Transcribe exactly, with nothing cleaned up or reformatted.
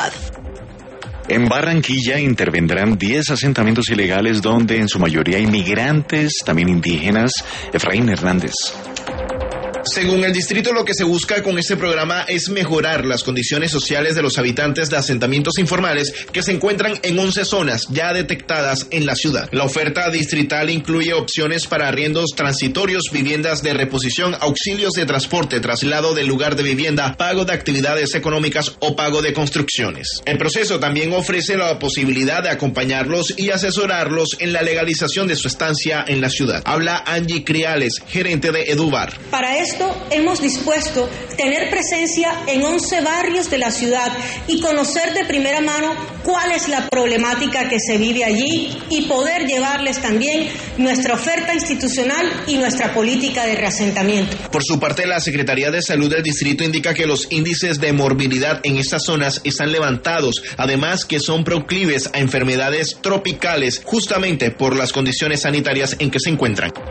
ciudad. En Barranquilla intervendrán diez asentamientos ilegales donde en su mayoría hay migrantes, también indígenas. Efraín Hernández. Según el distrito, lo que se busca con este programa es mejorar las condiciones sociales de los habitantes de asentamientos informales que se encuentran en once zonas ya detectadas en la ciudad. La oferta distrital incluye opciones para arriendos transitorios, viviendas de reposición, auxilios de transporte, traslado del lugar de vivienda, pago de actividades económicas o pago de construcciones. El proceso también ofrece la posibilidad de acompañarlos y asesorarlos en la legalización de su estancia en la ciudad. Habla Angie Criales, gerente de Edubar. Para esto hemos dispuesto tener presencia en once barrios de la ciudad y conocer de primera mano cuál es la problemática que se vive allí y poder llevarles también nuestra oferta institucional y nuestra política de reasentamiento. Por su parte, la Secretaría de Salud del distrito indica que los índices de morbilidad en estas zonas están levantados, además que son proclives a enfermedades tropicales justamente por las condiciones sanitarias en que se encuentran.